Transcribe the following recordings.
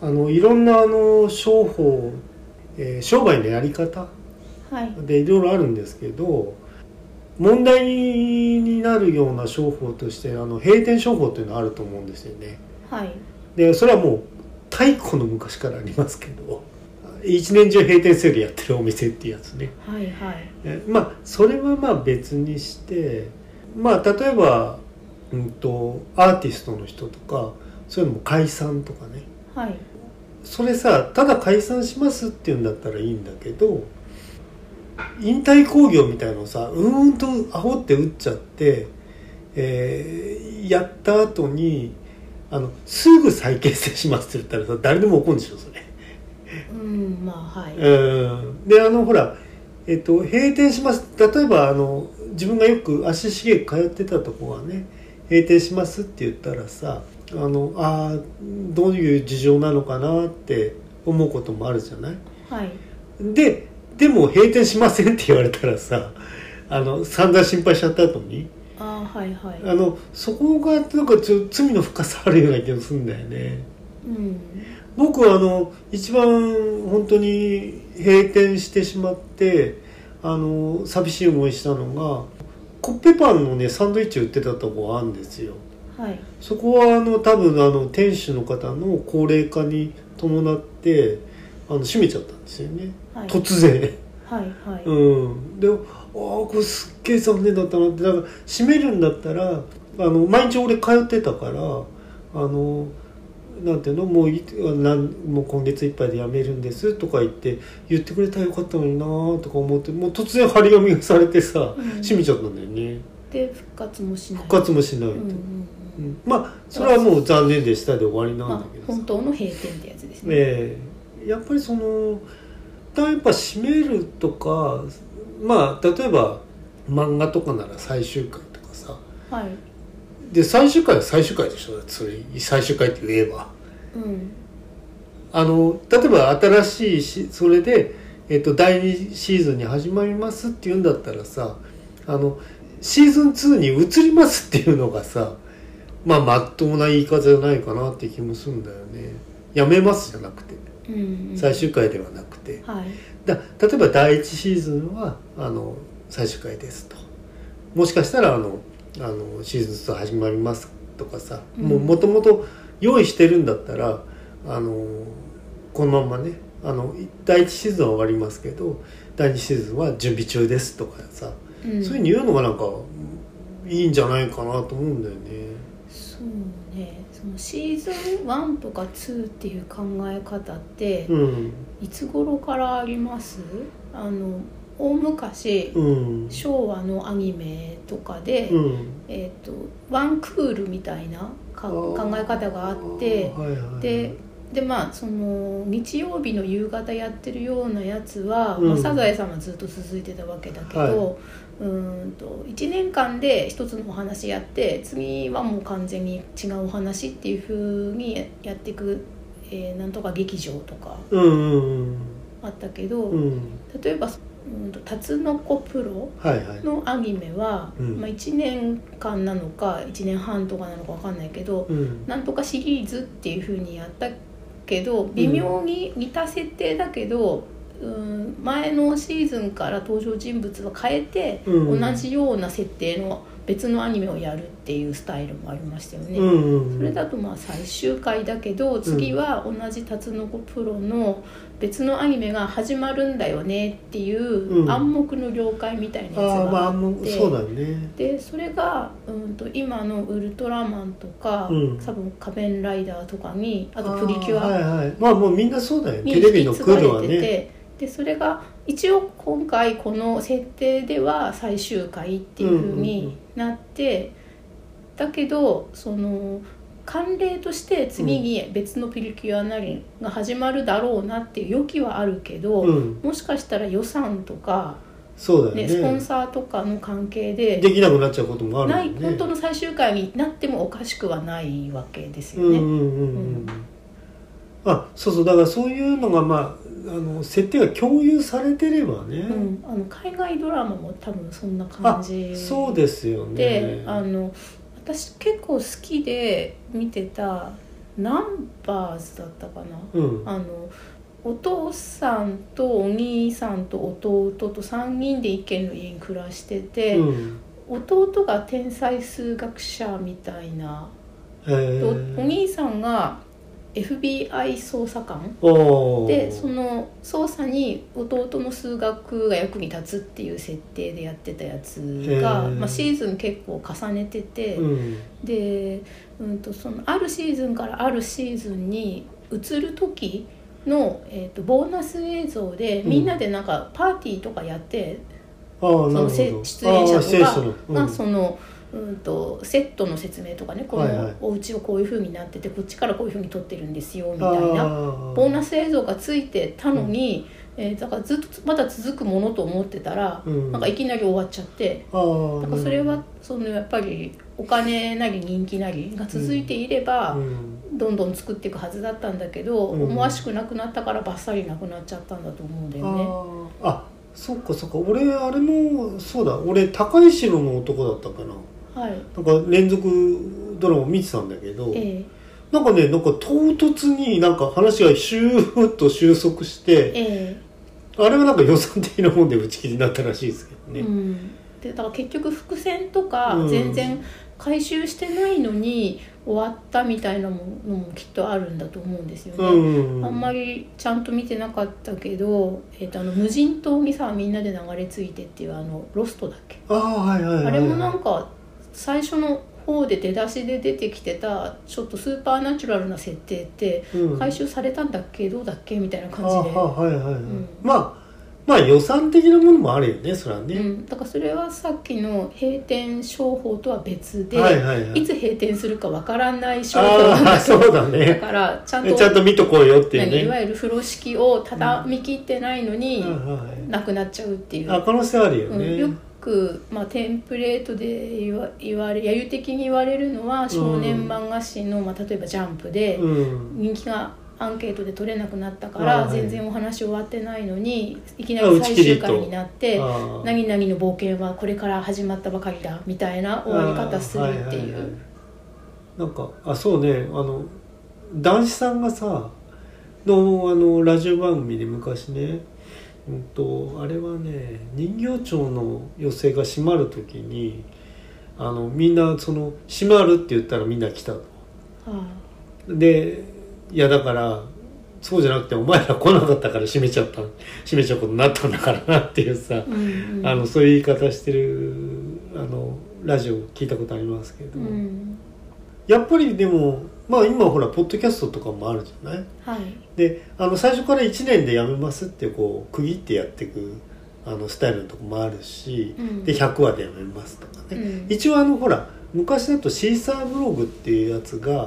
いろんな商法、商売のやり方でいろいろあるんですけど、問題になるような商法として閉店商法というのがあると思うんですよね。 はい、 でそれはもう太古の昔からありますけど、一年中閉店セールやってるお店っていうやつね。 はいはい、 まあそれはまあ別にして、まあ例えば、アーティストの人とかそういうのも解散とかね、 はい、 それさただ解散しますっていうんだったらいいんだけど、引退興行みたいのをさと煽って打っちゃって、やった後にすぐ再結成しますって言ったらさ誰でも怒るんでしょそれ。 まあはい。 でほら、閉店します。例えば自分がよく足しげく通ってたとこがね閉店しますって言ったらさどういう事情なのかなって思うこともあるじゃない。 はい、 でも閉店しませんって言われたらさ散々心配しちゃった後にはいはい、 そこがなんか罪の深さあるような気がするんだよね。僕は一番本当に閉店してしまって寂しい思いしたのがコッペパンのねサンドイッチ売ってたとこがあるんですよ。 はい、 そこは多分店主の方の高齢化に伴って閉めちゃったんですよね、はい、突然はいはい、 でこれすっげえ残念だったなって。だから閉めるんだったら毎日俺通ってたからなんていうのもう今月いっぱいで辞めるんですとか言ってくれたらよかったのになとか思って、もう突然張り紙がされてさ、閉めちゃったんだよね。で復活もしないと、まあそれはもう残念でしたで終わりなんだけどさ、 本当の閉店ってやつですね。 やっぱりやっぱ閉めるとか、まあ例えば漫画とかなら最終回とかさ、 はい、 で最終回は最終回でしょ。それ最終回って言えば、例えば新しいそれで、第2シーズンに始まりますって言うんだったらさシーズン2に移りますっていうのがさまっとうな言い方じゃないかなって気もするんだよね。やめますじゃなくて、最終回ではなくて、 はい、 例えば第1シーズンは最終回ですと、もしかしたらシーズン2始まりますとかさ、もともと用意してるんだったらこのままね第1シーズンは終わりますけど第2シーズンは準備中ですとかさ、そういうふうに言うのがなんかいいんじゃないかなと思うんだよね。 そうね、そのシーズン1とか2っていう考え方って、いつ頃からあります？大昔、昭和のアニメとかで、ワンクールみたいな考え方があって、でまあその日曜日の夕方やってるようなやつは、サザエさんはずっと続いてたわけだけど、1年間で一つのお話やって次はもう完全に違うお話っていう風にやっていく、なんとか劇場とかあったけど、例えばタツノコプロのアニメは、1年間なのか1年半とかなのか分かんないけど、なんとかシリーズっていう風にやったけど微妙に似た設定だけど、前のシーズンから登場人物は変えて、同じような設定の別のアニメをやるっていうスタイルもありましたよね。それだとまあ最終回だけど次は同じタツノコプロの別のアニメが始まるんだよねっていう暗黙の了解みたいなやつがあって、 そうだね。 でそれが、今のウルトラマンとか、多分仮面ライダーとかにあとプリキュアもうみんなそうだよ、 にテレビの引き継がれ来るはてて、 ね。 でそれが一応今回この設定では最終回っていう風になって、だけどその慣例として次に別のプリキュアなりが始まるだろうなっていう予期はあるけど、もしかしたら予算とか、 そうだよね、 スポンサーとかの関係でできなくなっちゃうこともあるもんね。 本当の最終回になってもおかしくはないわけですよね。 そうだからそういうのが設定が共有されてればね、 海外ドラマも多分そんな感じそうですよね。 で私結構好きで見てたナンバーズだったかな、 うん、 お父さんとお兄さんと弟と3人で一軒の家に暮らしてて、うん、弟が天才数学者みたいな、お兄さんが FBI 捜査官で、その捜査に弟の数学が役に立つっていう設定でやってたやつが、シーズン結構重ねてて、うん、で、そのあるシーズンからあるシーズンに移る時の、ボーナス映像でみんなでなんかパーティーとかやって、その出演者とかがそのセットの説明とかね、このお家をこういう風になってて、こっちからこういう風に撮ってるんですよみたいなボーナス映像がついてたのに、だからずっとまだ続くものと思ってたら、なんかいきなり終わっちゃって、だからそれはそのやっぱりお金なり人気なりが続いていれば、どんどん作っていくはずだったんだけど、思わしくなくなったからバッサリなくなっちゃったんだと思うんだよね。 そっかそっか。俺あれもそうだ、俺高い城の男だったかな、はい、なんか連続ドラマ見てたんだけど、なんかね、なんか唐突になんか話がシューッと収束して、あれはなんか予算的なもんで打ち切りになったらしいですけどね、うん、 でだから結局伏線とか全然回収してないのに終わったみたいなのもきっとあるんだと思うんですよね、あんまりちゃんと見てなかったけど、無人島にさみんなで流れ着いてっていうロストだっけ、あれもなんか最初の方で出だしで出てきてたちょっとスーパーナチュラルな設定って回収されたんだっけ、どうだっけみたいな感じで、 まあ予算的なものもあるよね、それはね、 だからそれはさっきの閉店商法とは別で、いつ閉店するかわからない商法なんだそうだね、 だからちゃんと見とこうよっていうね、 いわゆる風呂敷を畳み切ってないのになくなっちゃうっていう、 可能性あるよね、 よく、テンプレートで言われ揶揄的に言われるのは、少年漫画誌の、例えばジャンプで人気がアンケートで取れなくなったから全然お話終わってないのにいきなり最終回になって何々の冒険はこれから始まったばかりだみたいな終わり方するっていう、 なんかそうね、男子さんがさのラジオ番組で昔ね、あれはね、人形町の寄席が閉まる時にみんなその閉まるって言ったらみんな来たと、でいやだからそうじゃなくてお前ら来なかったから閉めちゃうことになったんだからなっていうさ、そういう言い方してるラジオ聞いたことありますけど、やっぱりでも今ほらポッドキャストとかもあるじゃない、で最初から1年でやめますってこう区切ってやっていくスタイルのとこもあるし、で100話でやめますとかね、一応ほら昔だとシーサーブログっていうやつが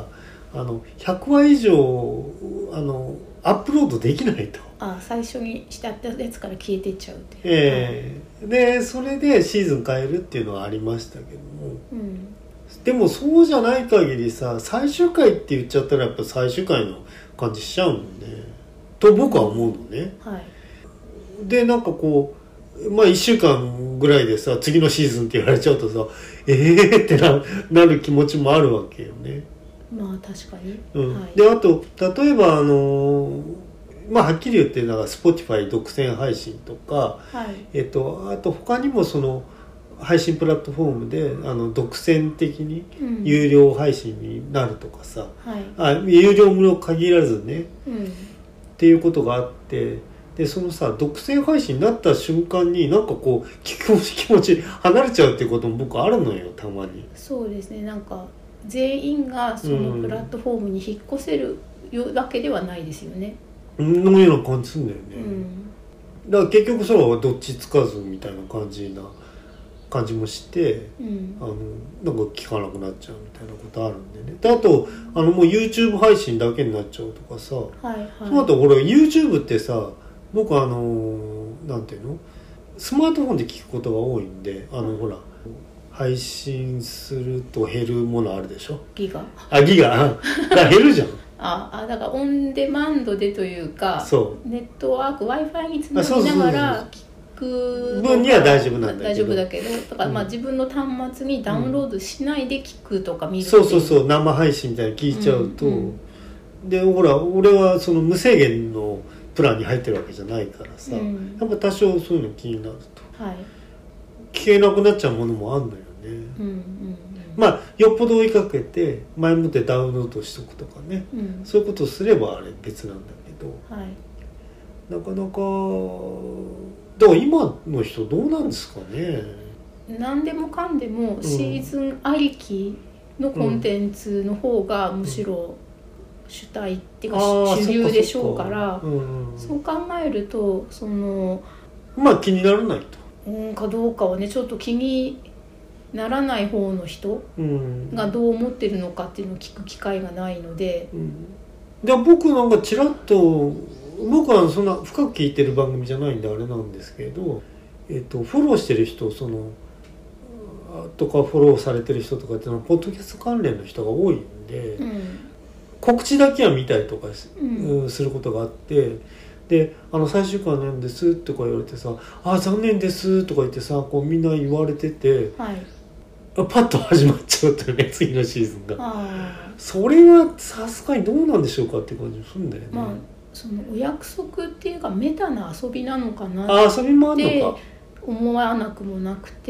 100話以上アップロードできないと、 最初にしてあったやつから消えていっちゃうっていう、 でそれでシーズン変えるっていうのはありましたけども、でもそうじゃない限りさ、最終回って言っちゃったらやっぱ最終回の感じしちゃうもんねと僕は思うのね、でなんかこう1週間ぐらいでさ次のシーズンって言われちゃうとさってなる気持ちもあるわけよね。 確かに、 であと例えばはっきり言ってSpotify 独占配信とか、あと他にもその配信プラットフォームで独占的に有料配信になるとかさ、有料無料限らずね、っていうことがあって、でそのさ独占配信になった瞬間になんかこう気持ち離れちゃうっていうことも僕あるのよ、たまに。 そうですね、なんか全員がそのプラットフォームに引っ越せるわけではないですよね。 のような感じするんだよね、だから結局それはどっちつかずみたいな感じもして、なんか聞かなくなっちゃうみたいなことあるんでね。であともう YouTube 配信だけになっちゃうとかさ、その後俺 YouTube ってさ、僕なんていうの、スマートフォンで聞くことが多いんで、ほら配信すると減るものあるでしょ、 ギガが減るじゃんだからオンデマンドでというか、ネットワーク Wi-Fi につなぎながら聞く分には大丈夫なんだけど、 大丈夫だけど、だから自分の端末にダウンロードしないで聞くとか見るっていう、 そう生配信みたいに聞いちゃうと、 でほら俺はその無制限のプランに入ってるわけじゃないからさ、やっぱ多少そういうの気になると、聞けなくなっちゃうものもあるのよね。まあよっぽど追いかけて前もってダウンロードしとくとかね、そういうことをすればあれ別なんだけど、なかなかだから今の人どうなんですかね。 何でもかんでもシーズンありきのコンテンツの方がむしろ主体っていうか主流でしょうから、そう考えるとそのまあ気にならないと、 かどうかはねちょっと気にならない方の人がどう思ってるのかっていうのを聞く機会がないので、 で僕なんかちらっと僕はそんな深く聞いてる番組じゃないんであれなんですけど、フォローしてる人そのとかフォローされてる人とかっていうのはポッドキャスト関連の人が多いんで、告知だけは見たりとかすることがあって、で最終回なんですとか言われてさ、残念ですとか言ってさこうみんな言われてて、パッと始まっちゃうとね次のシーズンが。それはさすがにどうなんでしょうかっていう感じするんだよね。 そのお約束っていうかメタな遊びなのかな遊びもあるのか思わなくもなくて、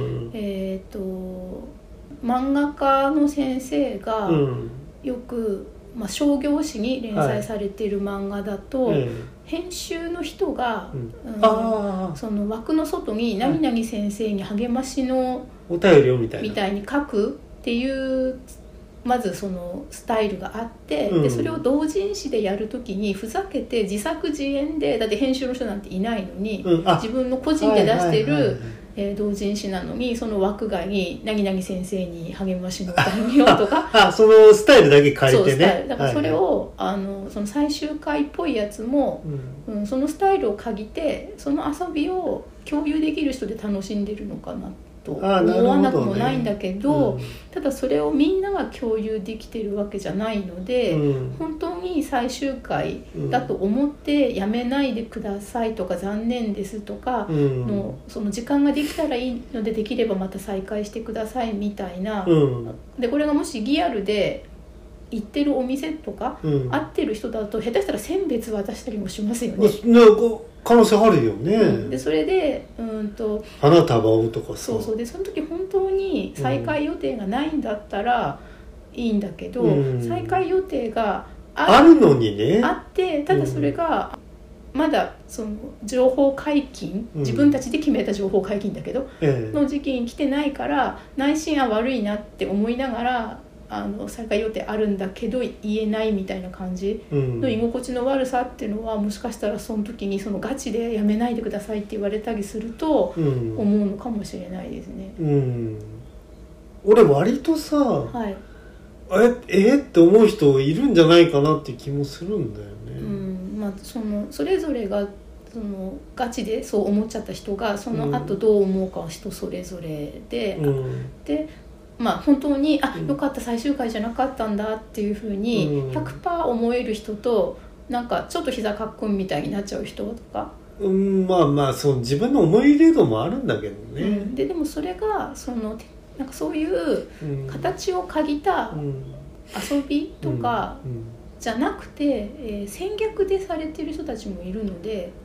漫画家の先生がよく、商業誌に連載されている漫画だと、編集の人が、その枠の外に何々先生に励ましのお便りをみたいに書くっていうまずそのスタイルがあって、でそれを同人誌でやるときにふざけて自作自演で、だって編集の人なんていないのに、自分の個人で出してる同人誌なのにその枠外に何々先生に励ましの歌を見ようとかそのスタイルだけ変えてね。 だからそれを、その最終回っぽいやつも、そのスタイルを限ってその遊びを共有できる人で楽しんでるのかなと思わなくもないんだけど、ただそれをみんなが共有できてるわけじゃないので、本当に最終回だと思ってやめないでくださいとか残念ですとかの、その時間ができたらいいのでできればまた再開してくださいみたいな、でこれがもしリアルで行ってるお店とか、会ってる人だと下手したら選別渡したりもしますよね。 可能性あるよね。 でそれで花束をとかさ、 そうでその時本当に再開予定がないんだったらいいんだけど、再開予定があるのにね、 あってただそれがまだその情報解禁、自分たちで決めた情報解禁だけど、の時期に来てないから内心は悪いなって思いながら再開予定あるんだけど言えないみたいな感じの居心地の悪さっていうのは、もしかしたらその時にそのガチでやめないでくださいって言われたりすると思うのかもしれないですね。 俺割とさ、って思う人いるんじゃないかなって気もするんだよね。 それぞれがそのガチでそう思っちゃった人がその後どう思うかは人それぞれで、で本当によかった最終回じゃなかったんだっていうふうに 100% 思える人と、なんかちょっと膝かっこんみたいになっちゃう人とか、 そう自分の思い入れ度もあるんだけどね。 でもそれがなんかそういう形を借りた遊びとかじゃなくて、戦略でされてる人たちもいるので、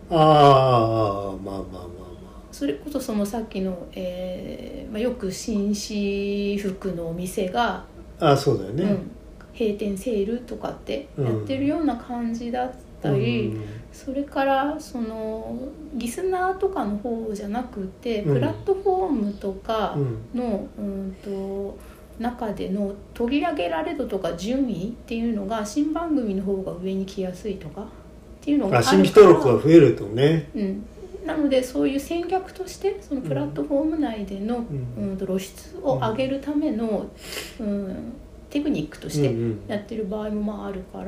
それこそそのさっきの、よく紳士服のお店がそうだよね、 閉店セールとかってやってるような感じだったり、それからそのリスナーとかの方じゃなくて、プラットフォームとかの、中での取り上げられ度とか順位っていうのが新番組の方が上に来やすいとかっていうのがあるから、 新規登録が増えるとね、 なのでそういう戦略としてそのプラットフォーム内での、露出を上げるための、テクニックとしてやってる場合もあるから、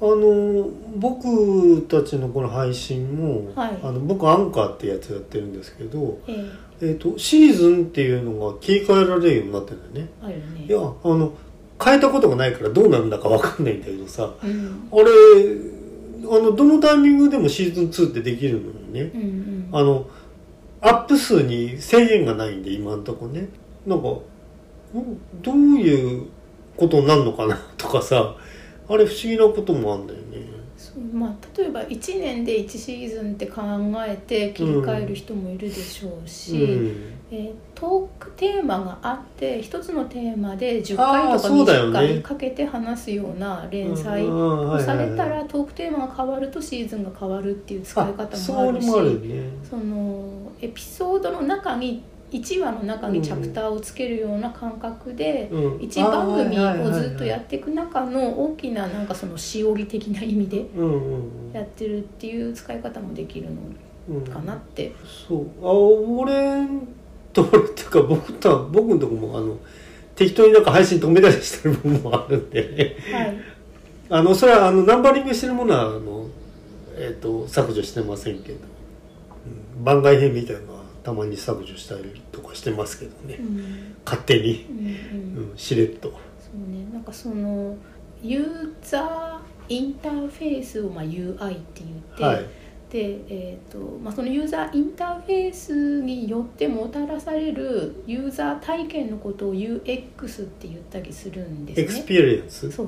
僕たちのこの配信も、僕アンカーってやつやってるんですけど、シーズンっていうのが切り替えられるようになってるんだよね。 あるね。 いや変えたことがないからどうなるんだか分かんないんだけどさ、あれどのタイミングでもシーズン2ってできるのにね、アップ数に制限がないんで今んとこね、なんかどういうことになるのかなとかさ、 あれ不思議なこともあるんだよね。 例えば1年で1シーズンって考えて切り替える人もいるでしょうし、トークテーマがあって一つのテーマで10回とか20回かけて話すような連載をされたら、トークテーマが変わるとシーズンが変わるっていう使い方もあるし、そのエピソードの中に1話の中にチャプターをつけるような感覚で、1番組をずっとやっていく中の大きななんかそのしおり的な意味でやってるっていう使い方もできるのかなって。 俺とっていうか僕のとこも適当になんか配信止めたりしてる部分もあるんでね、それはナンバリングしてるものは削除してませんけど、番外編みたいなのはたまに削除したりとかしてますけどね、勝手に、しれっと。 そうね、なんかそのユーザーインターフェースをUI って言って、でそのユーザーインターフェースによってもたらされるユーザー体験のことを UX って言ったりするんですね。 エクスペリエンス。 そう、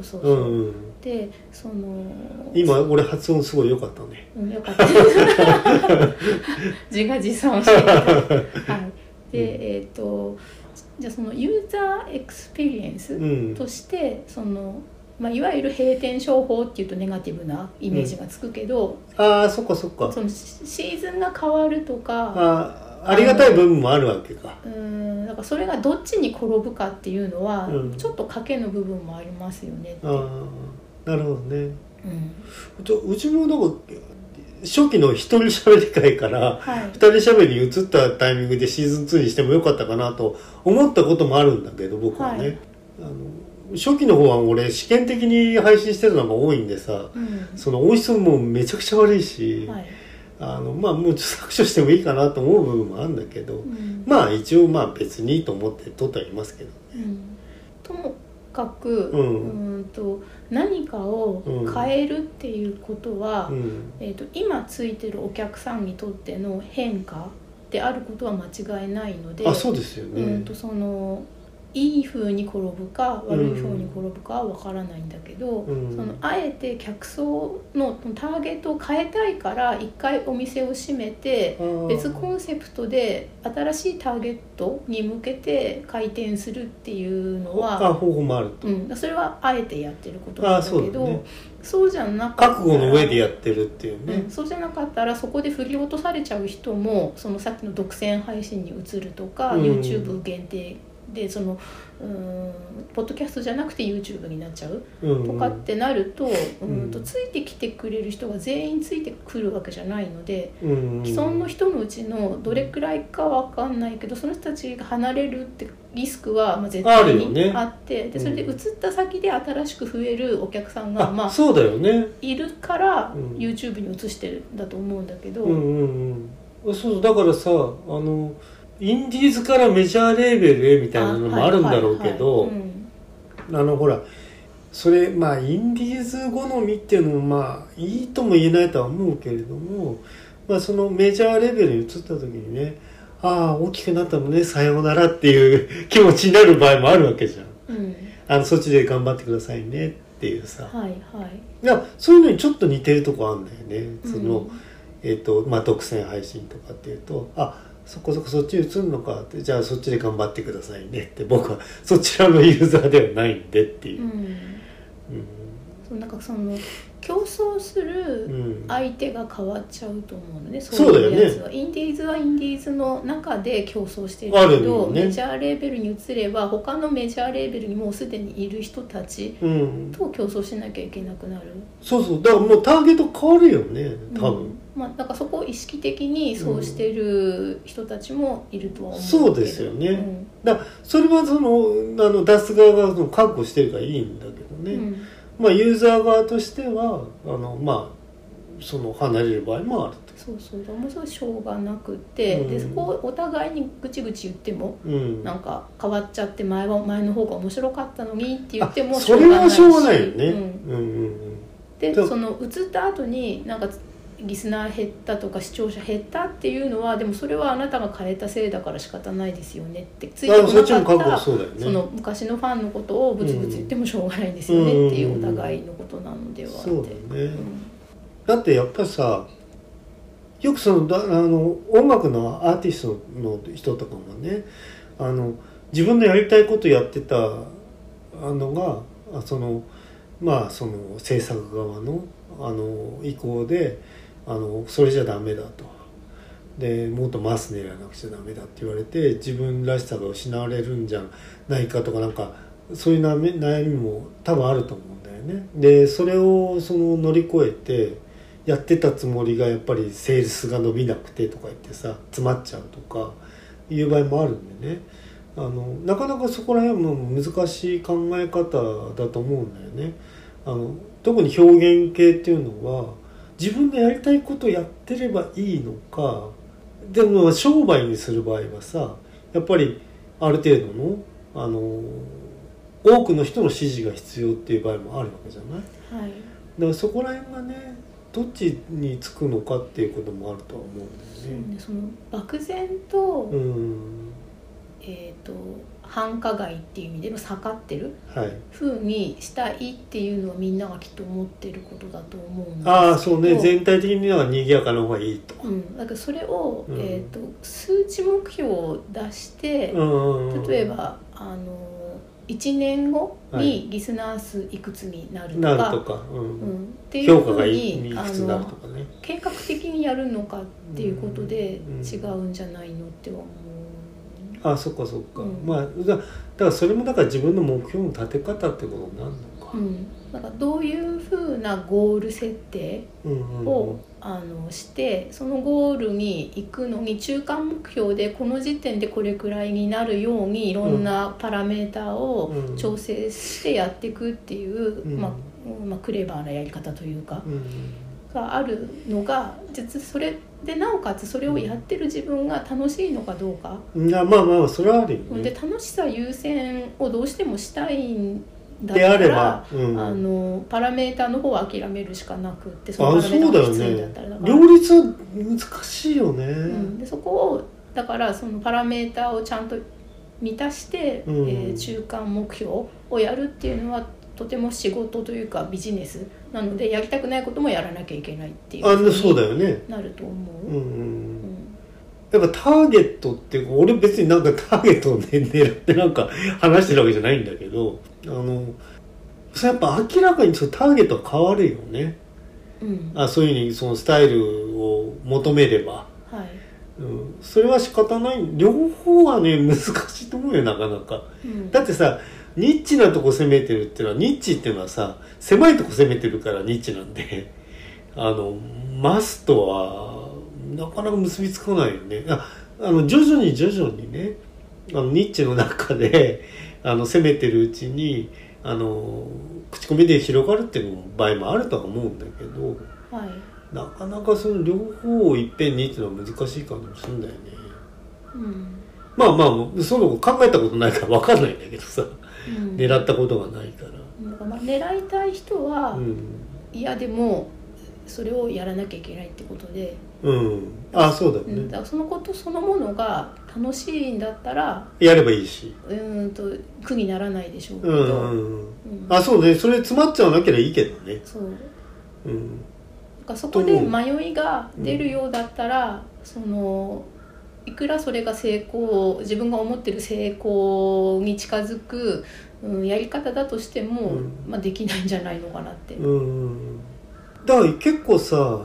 でその今俺発音すごい良かったね。 よかった自画自賛してでじゃあそのユーザーエクスペリエンスとして、そのいわゆる閉店商法っていうとネガティブなイメージがつくけど、 そっかそのシーズンが変わるとか、 ありがたい部分もあるわけか。 だからそれがどっちに転ぶかっていうのは、ちょっと賭けの部分もありますよねって。 なるほどね。うちもなんか初期の一人喋り会から二人喋りに移ったタイミングでシーズン2にしてもよかったかなと思ったこともあるんだけど、僕はね、初期の方は俺試験的に配信してるのが多いんでさ、その音質もめちゃくちゃ悪いし、もう削除してもいいかなと思う部分もあるんだけど、一応別にと思って撮ってはいますけどね。 ともかく、何かを変えるっていうことは、今ついてるお客さんにとっての変化であることは間違いないので、 そうですよね。 そのいい風に転ぶか悪い風に転ぶかは分からないんだけど、そのあえて客層のターゲットを変えたいから一回お店を閉めて別コンセプトで新しいターゲットに向けて開店するっていうのは方法もあると、 それはあえてやってることなんだけど、そうじゃなかったら覚悟の上でやってるっていうね、 そうじゃなかったらそこで振り落とされちゃう人もそのさっきの独占配信に移るとか、YouTube 限定でそのポッドキャストじゃなくて YouTube になっちゃうとかってなると、ついてきてくれる人が全員ついてくるわけじゃないので、既存の人のうちのどれくらいかわかんないけどその人たちが離れるってリスクは絶対にあって、でそれで移った先で新しく増えるお客さんがそうだよね、 いるから YouTube に移してるんだと思うんだけど、 そうだからさインディーズからメジャーレーベルへみたいなのもあるんだろうけど、ほらそれインディーズ好みっていうのもいいとも言えないとは思うけれども、そのメジャーレベルに移った時にね、大きくなったのね、さようならっていう気持ちになる場合もあるわけじゃん、そっちで頑張ってくださいねっていうさ、いやそういうのにちょっと似てるとこあるんだよね。その独占配信とかっていうとそっちに移るのかって、じゃあそっちで頑張ってくださいねって、僕はそちらのユーザーではないんでっていう、なんかその競争する相手が変わっちゃうと思うのね、 そういうやつは。インディーズはインディーズの中で競争してるけど、メジャーレーベルに移れば他のメジャーレーベルにもうすでにいる人たちと競争しなきゃいけなくなる、 だからもうターゲット変わるよね多分、 だからそこを意識的にそうしてる人たちもいるとは思うけど、そうですよね、だからそれはその出す側が覚悟してるからいいんだけどね、ユーザー側としてはその離れる場合もあると。 もうそれしょうがなくて、でそこをお互いにぐちぐち言っても、なんか変わっちゃって前の方が面白かったのにって言ってもそれはしょうがないよね、 でその移った後になんかリスナー減ったとか視聴者減ったっていうのはでもそれはあなたが変えたせいだから仕方ないですよねってついてこなかったその昔のファンのことをブツブツ言ってもしょうがないんですよねっていうお互いのことなのではって。 そうだね、だってやっぱりさよくその音楽のアーティストの人とかもね自分のやりたいことやってたのがその制作側の意向でそれじゃダメだとでもっとマス狙わなくちゃダメだって言われて自分らしさが失われるんじゃないかとかなんかそういう悩みも多分あると思うんだよね。でそれを乗り越えてやってたつもりがやっぱりセールスが伸びなくてとか言ってさ詰まっちゃうとかいう場合もあるんでねなかなかそこら辺も難しい考え方だと思うんだよね。特に表現系っていうのは自分のやりたいことをやってればいいのかでも商売にする場合はさやっぱりある程度の多くの人の支持が必要っていう場合もあるわけじゃない、はい、だからそこら辺がねどっちにつくのかっていうこともあるとは思うんだよね。 その漠然と、繁華街っていう意味での盛ってる風にしたいっていうのはみんながきっと思ってることだと思うんですけどああそうね全体的には賑やかな方がいいと、 だからそれを、数値目標を出して、例えば1年後にリスナー数いくつになるとか、っていうふうに計画的にやるのかっていうことで違うんじゃないのって思う。 あ、そっかそっか、まあだからそれもだから自分の目標の立て方ってことになるのか、 だからどういうふうなゴール設定を、してそのゴールに行くのに中間目標でこの時点でこれくらいになるようにいろんなパラメーターを調整してやっていくっていう、クレバーなやり方というか、があるのが実それでなおかつそれをやってる自分が楽しいのかどうか、 まあそれはあるよね。 で楽しさ優先をどうしてもしたいんだったら、パラメータの方は諦めるしかなくってそのパラメータがきついんだったら、 両立は難しいよね、 でそこをだからそのパラメータをちゃんと満たして、中間目標をやるっていうのはとても仕事というかビジネスなのでやりたくないこともやらなきゃいけないっていうふうになると思う。 やっぱターゲットっていうか俺別になんかターゲットを、狙ってなんか話してるわけじゃないんだけどそれやっぱ明らかにそのターゲットは変わるよね、そういうふうにそのスタイルを求めれば、それは仕方ない。両方はね難しいと思うよなかなか、だってさニッチなとこ攻めてるっていうのはニッチっていうのはさ狭いとこ攻めてるからニッチなんでマスとはなかなか結びつかないよね。徐々にねニッチの中で攻めてるうちに口コミで広がるっていう場合もあるとは思うんだけど、なかなかその両方をいっぺんにっていうのは難しい感じもするんだよね。まあその考えたことないから分かんないんだけどさ、狙ったことがないから。 狙いたい人は、でもそれをやらなきゃいけないってことで、 そうだよね。 だからそのことそのものが楽しいんだったらやればいいし苦にならないでしょうけど、 そうね。それ詰まっちゃわなければいいけどね。 そう、だからそこで迷いが出るようだったら、いくらそれが自分が思ってる成功に近づく、やり方だとしても、できないんじゃないのかなって。 だから結構さ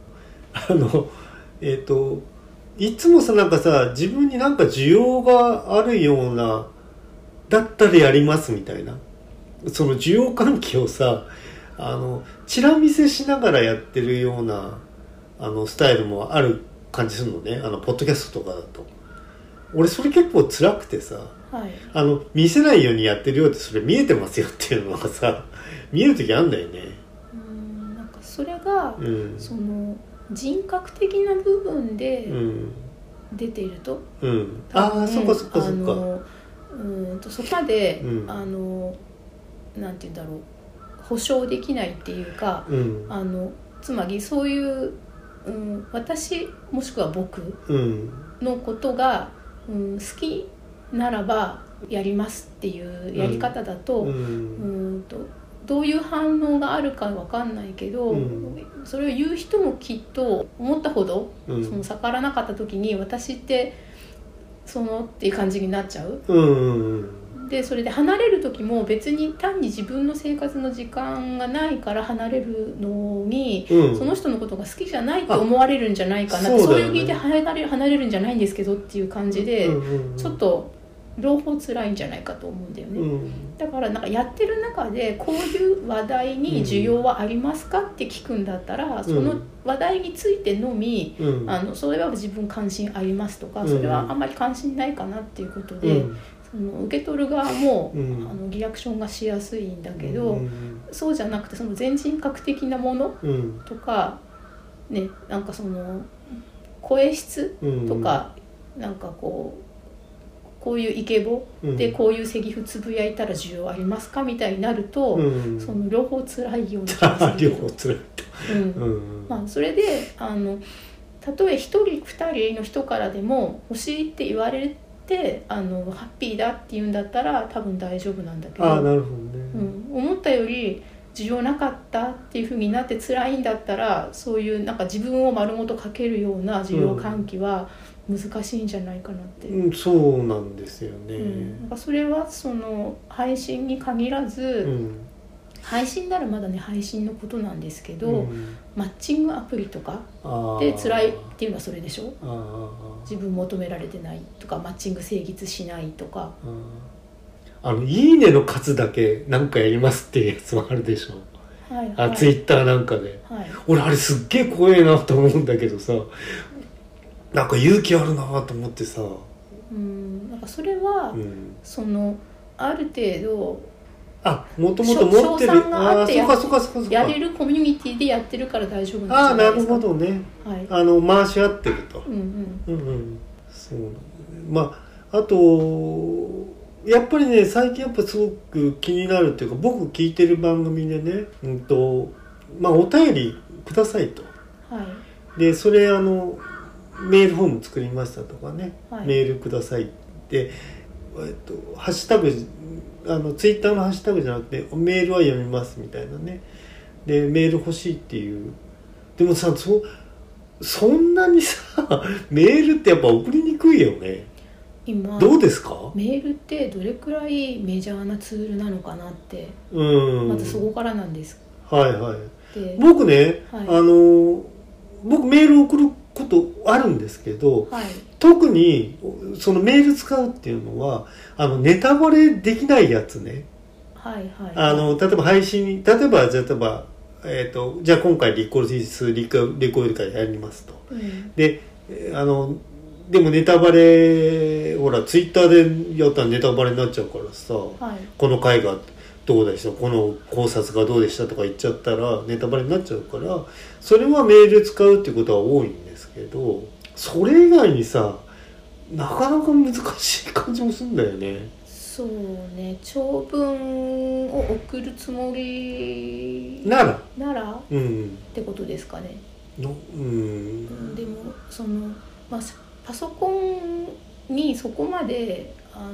いつもさなんかさ自分になんか需要があるようなだったらやりますみたいなその需要喚起をさチラ見せしながらやってるようなスタイルもある感じするのね。ポッドキャストとかだと俺それ結構辛くてさ、見せないようにやってるよってそれ見えてますよっていうのがさ見える時あるんだよね。 なんかそれが、その人格的な部分で出ていると、 そっかそこまで、なんて言うんだろう保証できないっていうか、つまりそういう私もしくは僕のことが、好きならばやりますっていうやり方だと、どういう反応があるかわかんないけど、それを言う人もきっと思ったほど、その逆らわなかった時に私ってっていう感じになっちゃう。でそれで離れる時も別に単に自分の生活の時間がないから離れるのに、その人のことが好きじゃないと思われるんじゃないかなって、そういう聞いて離れるんじゃないんですけどっていう感じで、ちょっと両方辛いんじゃないかと思うんだよね。だからなんかやってる中でこういう話題に需要はありますかって聞くんだったら、その話題についてのみ、それは自分関心ありますとか、それはあんまり関心ないかなっていうことで、その受け取る側も、リアクションがしやすいんだけど、そうじゃなくてその全人格的なものとか、ね、なんかその声質とか、なんかこういうイケボでこういうセリフつぶやいたら需要ありますかみたいになると、その両方辛いような気がする。 両方辛いと、 それでたとえ1人2人の人からでも欲しいって言われてハッピーだって言うんだったら多分大丈夫なんだけど、 なるほどね、 思ったより需要なかったっていう風になって辛いんだったら、そういうなんか自分を丸ごとかけるような需要喚起は難しいんじゃないかなって、 そうなんですよね、 なんかそれはその配信に限らず、配信ならまだね配信のことなんですけど、マッチングアプリとかで辛いっていうのはそれでしょ。自分求められてないとかマッチング成立しないとか、 いいねの数だけなんかやりますっていうやつもあるでしょ。ツイッターなんかで、俺あれすっげえ怖えなと思うんだけどさ、なんか勇気あるなと思ってさ、 なんかそれは、そのある程度もともと持ってるやれるコミュニティでやってるから大丈夫なんじゃないですか。 なるほどね、回し合ってると、そうなんあとやっぱりね最近やっぱすごく気になるっていうか、僕聞いてる番組でね、お便りくださいと、でそれメールフォーム作りましたとかね、メールくださいってハッシュタグツイッターのハッシュタグじゃなくてメールは読みますみたいなね、でメール欲しいっていう。でもさそんなにさメールってやっぱ送りにくいよね。 今どうですか？ メールってどれくらいメジャーなツールなのかなって、まずそこからなんです。 僕ね、僕メール送ることあるんですけど、特にそのメール使うっていうのはネタバレできないやつね。例えば配信じゃあ今回リコール会やりますと、ででもネタバレほらツイッターでやったらネタバレになっちゃうからさ、この回がどうでした、この考察がどうでしたとか言っちゃったらネタバレになっちゃうから、それはメール使うっていうことは多いんですけど、それ以外にさなかなか難しい感じもするんだよね。 そうね、長文を送るつもりなら、 ってことですかね。でもパソコンにそこまで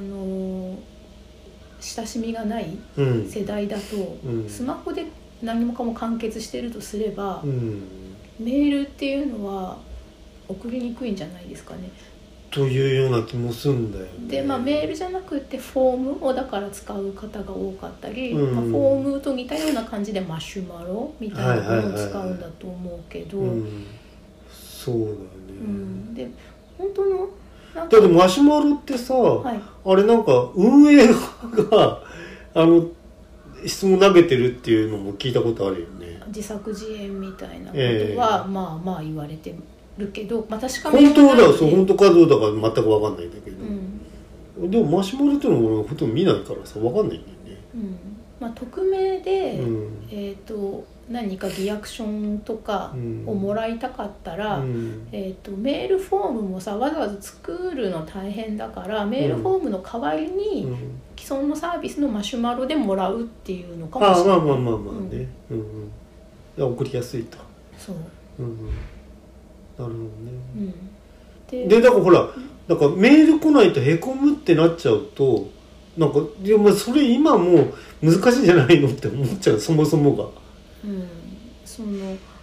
親しみがない世代だと、スマホで何もかも完結してるとすれば、メールっていうのは送りにくいんじゃないですかね。 というような気もするんだよね。 で、メールじゃなくてフォームをだから使う方が多かったり、フォームと似たような感じでマシュマロみたいなものを使うんだと思うけど、 そうだよね。 で本当のだってマシュマロってさ、あれなんか運営が質問投げてるっていうのも聞いたことあるよね。 自作自演みたいなことは、まあ言われてるけど、確かに本当かどうだか全く分かんないんだけど、でもマシュマロっていうのも俺ほとんど見ないからさ分かんないんだよね。 匿名で、何かリアクションとかをもらいたかったら、メールフォームもさわざわざ作るの大変だから、メールフォームの代わりに、既存のサービスのマシュマロでもらうっていうのかもしれない。 ね、送りやすいと。 そう、 なるほどね、 でだからほらなんかメール来ないとへこむってなっちゃうとなんかいや、まあ、それ今もう難しいんじゃないのって思っちゃうそもそもが。 その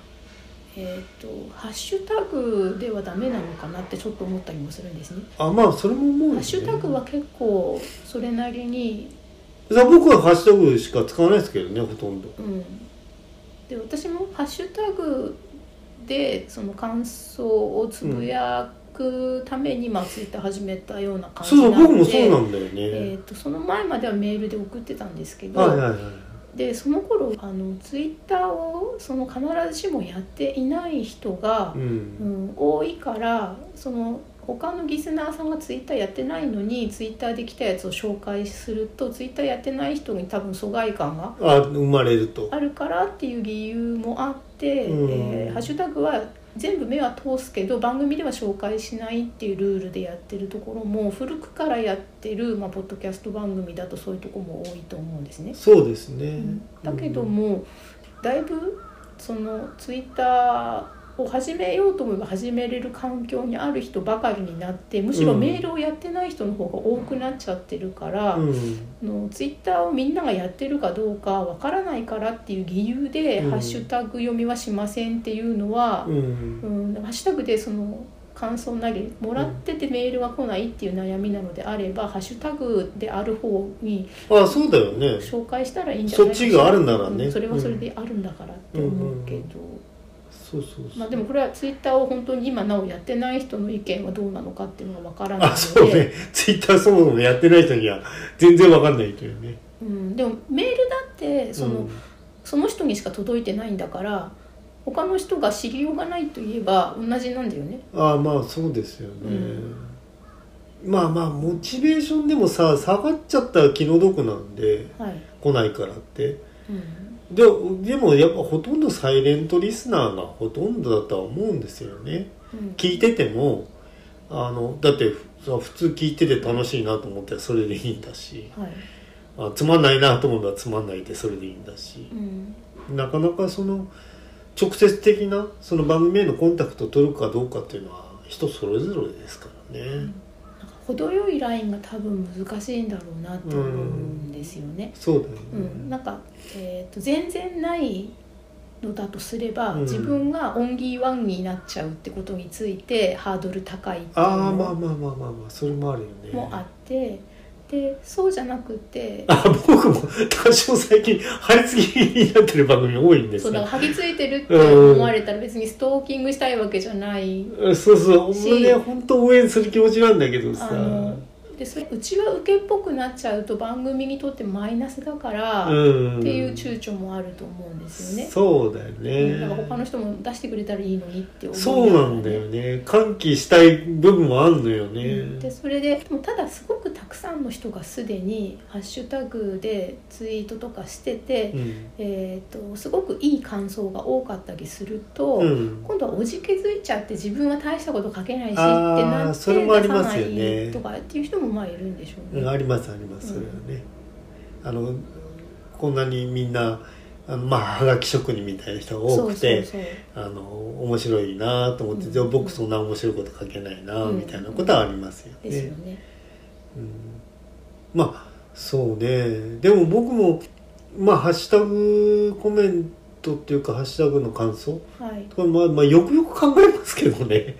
ハッシュタグではダメなのかなってちょっと思ったりもするんですね。 まあそれも思うよね。 ハッシュタグは結構それなりに僕はハッシュタグしか使わないですけどねほとんど。 で私もハッシュタグでその感想をつぶやくためにツイッター始めたような感じなので、 僕もそうなんだよね。 その前まではメールで送ってたんですけど、でその頃ツイッターを必ずしもやっていない人が、多いからその他のリスナーさんがツイッターやってないのにツイッターで来たやつを紹介するとツイッターやってない人に多分疎外感が生まれるとあるからっていう理由もあって、ハッシュタグは全部目は通すけど番組では紹介しないっていうルールでやってるところも古くからやってる、ポッドキャスト番組だとそういうところも多いと思うんですね。 そうですね、 だけどもだいぶそのツイッターを始めようと思えば始めれる環境にある人ばかりになってむしろメールをやってない人の方が多くなっちゃってるから、ツイッターをみんながやってるかどうかわからないからっていう理由で、ハッシュタグ読みはしませんっていうのは、ハッシュタグでその感想なりもらっててメールが来ないっていう悩みなのであれば、ハッシュタグである方にそうだよね紹介したらいいんじゃないかそっちがあるならね、 それはそれであるんだからって思うけど、 そうでもこれはツイッターを本当に今なおやってない人の意見はどうなのかっていうのがわからないので、 そうね、ツイッターそもそもやってない人には全然わかんないというね、 でもメールだってその人にしか届いてないんだから他の人が知りようがないといえば同じなんだよね。 そうですよね、モチベーションでも下がっちゃったら気の毒なんで、来ないからって、でもやっぱほとんどサイレントリスナーがほとんどだとは思うんですよね、聞いててもだって普通聞いてて楽しいなと思ったらそれでいいんだし、つまんないなと思ったらつまんないでそれでいいんだし、なかなかその直接的なその番組へのコンタクトを取るかどうかっていうのは人それぞれですからね、 程よいラインが多分難しいんだろうなと思うんですよね。 そうだよね、 全然ないのだとすれば、自分がオンリーワンになっちゃうってことについてハードル高いっていうのそれもあるよねもあって、でそうじゃなくて僕も多少最近張り付きになってる番組多いんですよ。 だから張り付いてるって思われたら別にストーキングしたいわけじゃない俺ね本当応援する気持ちなんだけどさ、 でそれうちは受けっぽくなっちゃうと番組にとってマイナスだからっていう躊躇もあると思うんですよね。 そうだよね、 だから他の人も出してくれたらいいのにって思う、 そうなんだよね、喚起したい部分もあるのよね、 でそれでもただすごくたくさんの人がすでにハッシュタグでツイートとかしてて、すごくいい感想が多かったりすると、今度はおじけづいちゃって自分は大したこと書けないしってなってそれもあり出さなますよねいとかっていう人もいるんでしょうね。 ありますそれはね、こんなにみんなはがき職人みたいな人が多くて面白いなと思って、僕そんな面白いこと書けないなみたいなことはありますよね。 ですよね。 そうね。でも僕もハッシュタグコメントっていうかハッシュタグの感想、よくよく考えますけどね、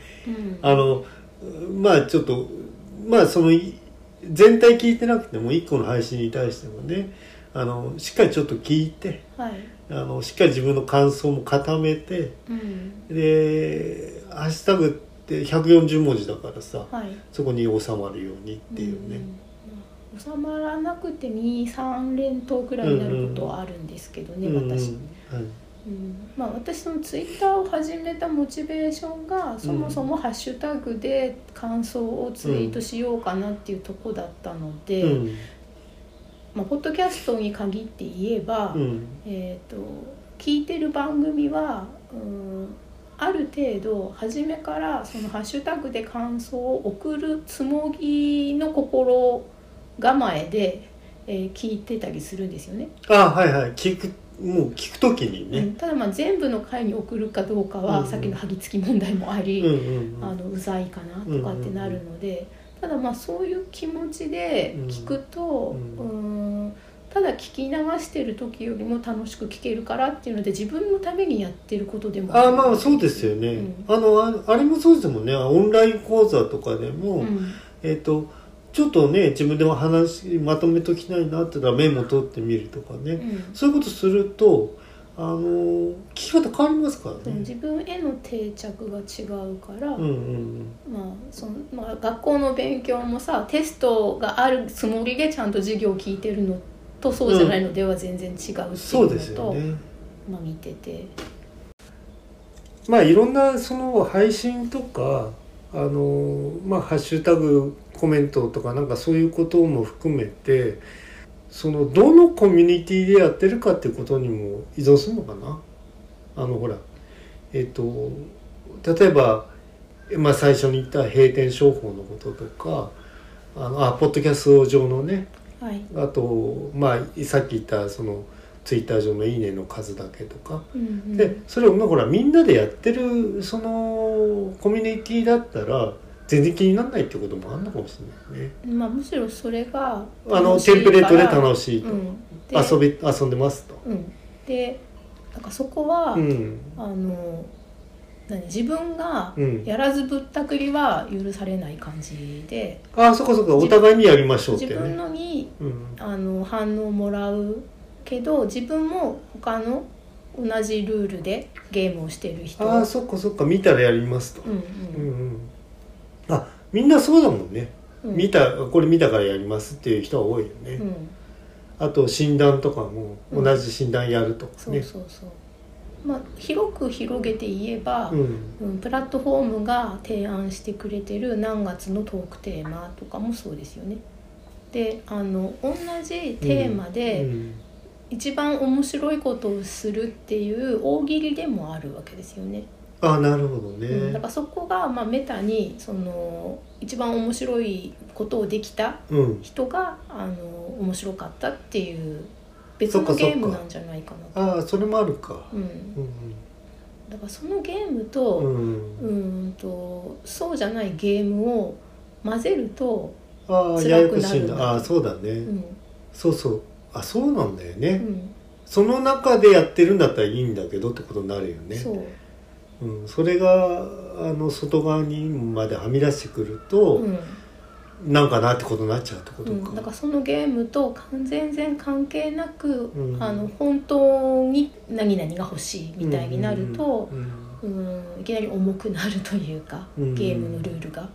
ちょっとその全体聞いてなくても1個の配信に対してもねしっかりちょっと聞いて、しっかり自分の感想も固めて、でハッシュタグって140文字だからさ、そこに収まるようにっていうね、 収まらなくて2,3連投くらいになることはあるんですけどね、私。私そのツイッターを始めたモチベーションがそもそもハッシュタグで感想をツイートしようかなっていうとこだったので、ポッドキャストに限って言えば、聞いてる番組はある程度初めからそのハッシュタグで感想を送るつもりの心構えで、聞いてたりするんですよね。 聞くもう聞くときにね、 ただまあ全部の回に送るかどうかは、さっきのはぎつき問題もあり、うざいかなとかってなるので、ただまあそういう気持ちで聞くと、ただ聞き流してる時よりも楽しく聞けるからっていうので、自分のためにやってることでもある。 まあそうですよね、あれもそうですもんね。オンライン講座とかでも、ちょっとね自分でも話まとめときたいなって言ったらメモ取ってみるとかね、そういうことすると聞き方変わりますからね。 自分への定着が違うから、学校の勉強もさ、テストがあるつもりでちゃんと授業を聞いてるのとそうじゃないのでは全然違うっていうのと、 そうですよね、 見てて、 いろんなその配信とかハッシュタグコメントとかなんかそういうことも含めて、そのどのコミュニティでやってるかっていうことにも依存するのかな。ほら例えば、最初に言った閉店商法のこととか、ポッドキャスト上のね、あとさっき言ったそのツイッター上のいいねの数だけとか、でそれをほらみんなでやってるそのコミュニティだったら全然気にならないってこともあるのかもしれないね。 むしろそれがテンプレートで楽しいと、遊んでますと、 でなんかそこは、自分がやらずぶったくりは許されない感じで、 そこそこお互いにやりましょうってね。 自分のに、反応をもらうけど、自分も他の同じルールでゲームをしてる人、 そっかそっか、見たらやりますと、みんなそうだもんね、これ見たからやりますっていう人は多いよね、あと診断とかも同じ診断やるとかね、 広く広げて言えば、プラットフォームが提案してくれてる何月のトークテーマとかもそうですよね。で同じテーマで一番面白いことをするっていう大喜利でもあるわけですよね。 なるほどね、 だからそこがメタにその一番面白いことをできた人が、面白かったっていう別のゲームなんじゃないかなと。 それもあるか、 だからそのゲームと、そうじゃないゲームを混ぜると辛くなるんだ。 そうだね、そうなんだよね、その中でやってるんだったらいいんだけどってことになるよね。それが外側にまではみ出してくると、なんかなってことになっちゃうってことか、 だからそのゲームと全然関係なく、本当に何々が欲しいみたいになると、いきなり重くなるというか、ゲームのルールが、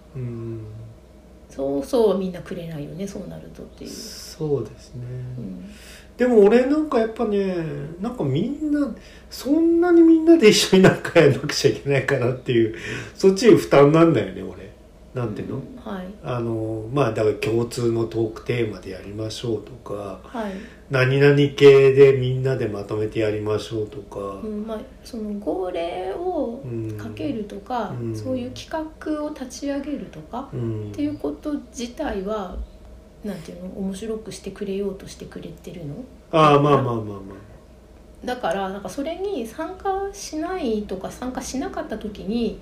そうみんなくれないよね、そうなるとっていう。 そうですね、でも俺なんかやっぱね、なんかみんなそんなにみんなで一緒になんかやんなくちゃいけないかなっていう、そっちに負担なんだよね俺。なんていうの、だから共通のトークテーマでやりましょうとか、何々系でみんなでまとめてやりましょうとか、 その号令をかけるとか、そういう企画を立ち上げるとか、っていうこと自体はなんていうの、面白くしてくれようとしてくれてるの。だからなんかそれに参加しないとか参加しなかった時に、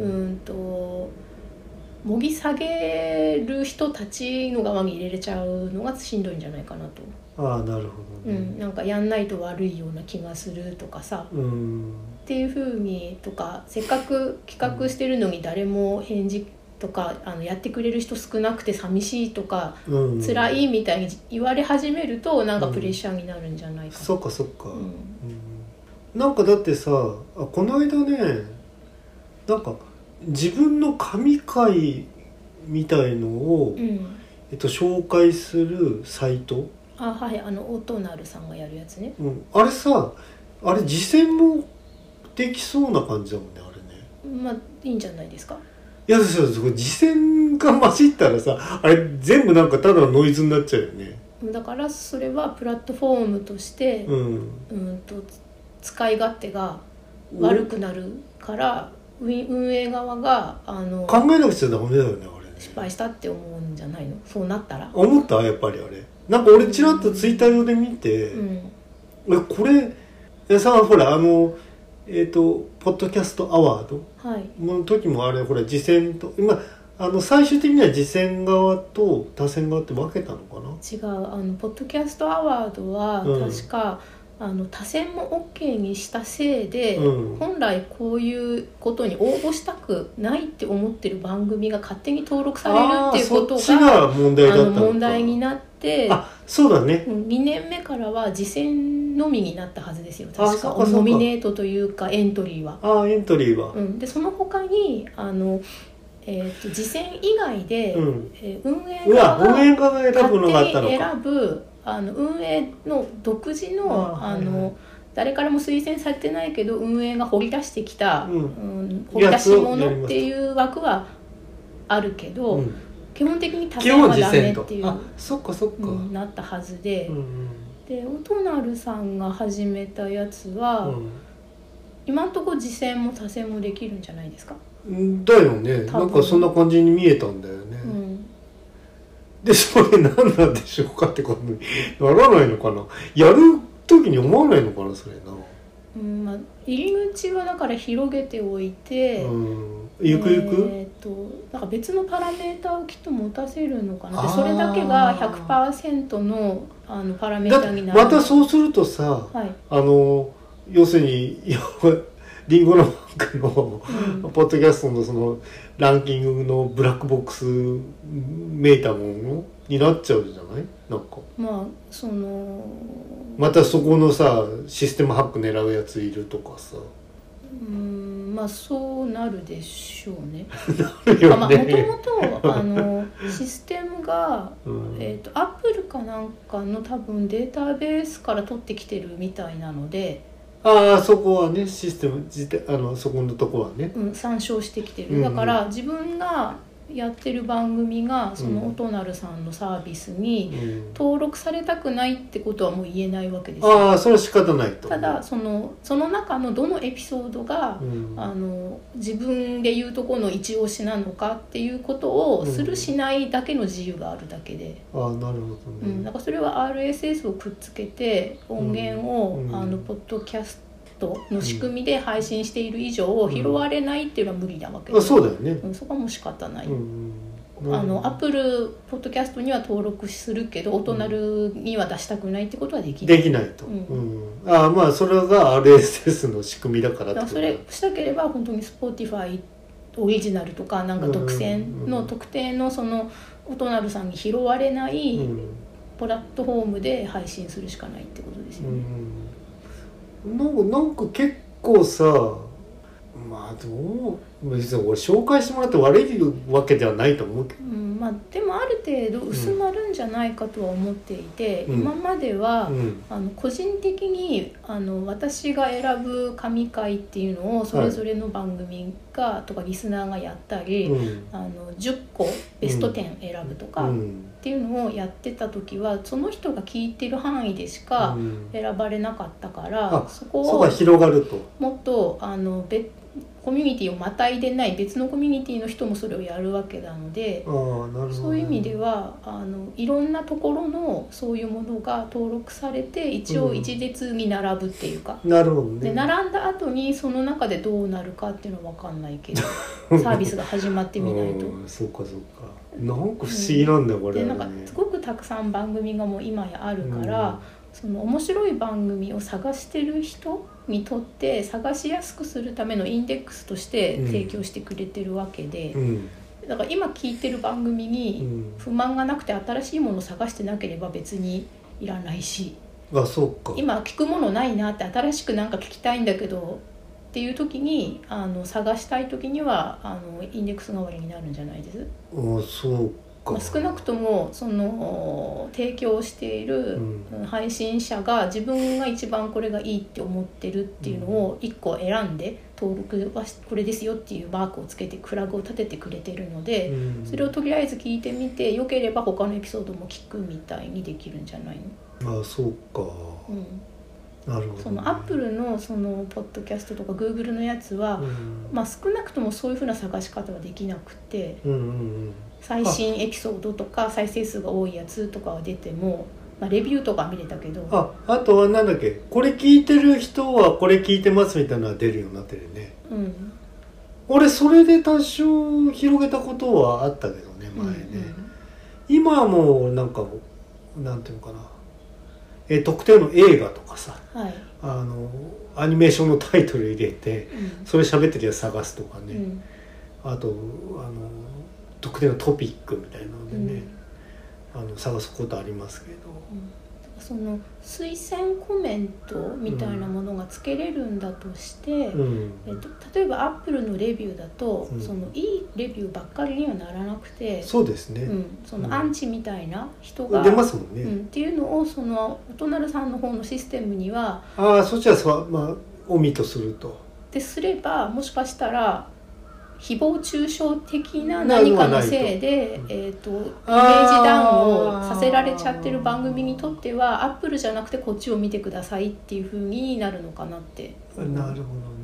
もぎ下げる人たちの側に入れれちゃうのがしんどいんじゃないかなと。 なるほどね、 なんかやんないと悪いような気がするとかさ、っていう風にとか、せっかく企画してるのに誰も返事とかやってくれる人少なくて寂しいとか、辛いみたいに言われ始めるとなんかプレッシャーになるんじゃないかな。 そっか、なんかだってさ、この間ね、なんか自分の神回みたいのを、紹介するサイト、 オートナルさんがやるやつね、 あれさ、あれ実践もできそうな感じだもんね、あれね。 いいんじゃないですか。 いや、実践が混じったらさ、あれ全部なんかただのノイズになっちゃうよね。 だからそれはプラットフォームとして、使い勝手が悪くなるから、運営側が考えなくちゃダメだよね、あれね。 失敗したって思うんじゃないの、そうなったら。 思った？やっぱりあれなんか俺ちらっとツイッター上で見て、これさほらポッドキャストアワードの時もあれほら次戦と今最終的には次戦側と他戦側って分けたのかな。 違うポッドキャストアワードは確か、他選も OK にしたせいで、本来こういうことに応募したくないって思ってる番組が勝手に登録されるっていうことが問題になって、 そうだね、 2年目からは次戦のみになったはずですよ確か。ノミネートというかエントリーは。 エントリーは、 でその他に次戦以外で、運営側が勝手に選ぶ運営の独自の誰からも推薦されてないけど運営が掘り出してきた、掘り出し物っていう枠はあるけど、基本的に他戦はダメっていうなったはずで、で音成さんが始めたやつは、今んとこ次戦も他戦もできるんじゃないですか。 だよね、なんかそんな感じに見えたんだよね、でそれ何なんでしょうかってことにならないのかな。やる時に思わないのかなそれな。 入り口はだから広げておいて、 ゆくゆくなんか別のパラメーターをきっと持たせるのかな。でそれだけが 100% のパラメーターになる。 またそうするとさ、要するにリンゴのマークの、ポッドキャストのそのランキングのブラックボックスめいたものになっちゃうじゃない。なんかまたそこのさシステムハック狙うやついるとかさ、 そうなるでしょうね。 なるよね。 もともとシステムが、アップルかなんかの多分データベースから取ってきてるみたいなので、 そこはねシステムそこのとこはね、 参照してきてる。だから自分がやってる番組がその音成さんのサービスに登録されたくないってことはもう言えないわけですよ。 それは仕方ないと。 ただその中のどのエピソードが、自分で言うとこの一押しなのかっていうことをするしないだけの自由があるだけで、 なるほどね。 だからそれは RSS をくっつけて音源を、ポッドキャストの仕組みで配信している以上、拾われないっていうのは無理なわけで、 そうだよね、 そこはもう仕方ない。Apple ポッドキャストには登録するけど音鳴には出したくないってことはできない。 できないと、それが RSS の仕組みだからってことだ。 それしたければ本当に Spotify オリジナルとかなんか独占の特定のその音鳴さんに拾われないプラットフォームで配信するしかないってことですよね。 なんか結構さ、別に俺紹介してもらって悪いわけではないと思うけど、 でもある程度薄まるんじゃないかとは思っていて、今までは、個人的に私が選ぶ神回っていうのをそれぞれの番組がとかリスナーがやったり、10個ベスト10選ぶとかっていうのをやってた時はその人が聞いてる範囲でしか選ばれなかったから、そこを広がるともっとコミュニティをまたいでない別のコミュニティの人もそれをやるわけなので、そういう意味ではいろんなところのそういうものが登録されて一応一列に並ぶっていうか、 なるほどね。 で並んだ後にその中でどうなるかっていうのは分かんないけどサービスが始まってみないとそうかなんか不思議なんだよ、これ、 でなんかすごくたくさん番組がもう今やあるから、その面白い番組を探してる人にとって探しやすくするためのインデックスとして提供してくれてるわけで、だから今聞いてる番組に不満がなくて新しいものを探してなければ別にいらないし、 そうか、 今聞くものないなって新しくなんか聞きたいんだけどっていう時に探したい時にはインデックス代わりになるんじゃないです？ そうか。 少なくともその提供している配信者が自分が一番これがいいって思ってるっていうのを1個選んで登録はこれですよっていうマークをつけてフラグを立ててくれてるので、それをとりあえず聞いてみてよければ他のエピソードも聞くみたいにできるんじゃないの？ そうか、なるほどね。 そのアップルのそのポッドキャストとかグーグルのやつは、少なくともそういう風な探し方はできなくて、最新エピソードとか再生数が多いやつとかは出てもレビューとか見れたけど、 あとはなんだっけ、これ聞いてる人はこれ聞いてますみたいなのが出るようになってるよね。俺それで多少広げたことはあったけどね、前ね。今はもうなんかなんていうのかな、特定の映画とかさ、アニメーションのタイトル入れて、それ喋ってるやつ探すとかね、あと特定のトピックみたいなのでね、探すことありますけど、 その推薦コメントみたいなものがつけれるんだとして、例えばアップルのレビューだと、そのいいレビューばっかりにはならなくて、 そうですね、 そのアンチみたいな人が出ますもんね、 っていうのをそのお隣さんの方のシステムにはそっちはオミとするとですれば、もしかしたら誹謗中傷的な何かのせいで、イメージダウンをさせられちゃってる番組にとっては、アップルじゃなくてこっちを見てくださいっていう風になるのかなって。 なるほどね、